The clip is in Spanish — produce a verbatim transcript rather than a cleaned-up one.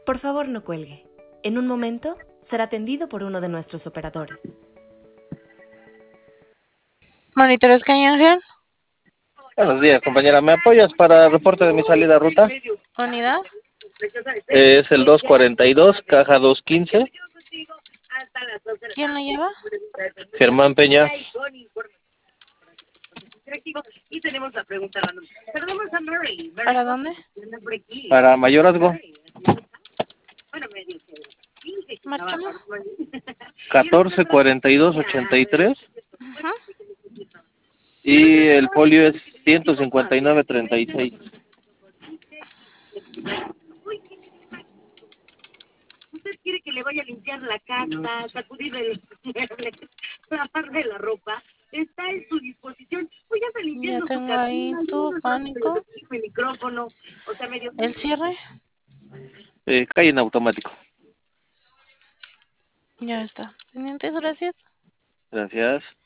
Por favor, no cuelgue. En un momento será atendido por uno de nuestros operadores. Monitores Caña Ángel. Buenos días, compañera. ¿Me apoyas para el reporte de mi salida a ruta? Unidad. Es el dos cuarenta y dos, caja doscientos quince. ¿Quién lo lleva? Germán Peña. ¿Para dónde? Para mayorazgo. Márchame. catorce cuarenta y dos ochenta y tres. Ajá. Y el folio es ciento cincuenta y nueve treinta y seis. ¿Usted quiere que le vaya a limpiar la casa, sacudir el mueble, lavarle la ropa? Está en su disposición. Voy a limpiando Ya su tengo ahí cabina, tu pánico. mi micrófono, o sea, medio... ¿El cierre? Eh, cae en automático. Ya está. Pendientes, gracias. Gracias.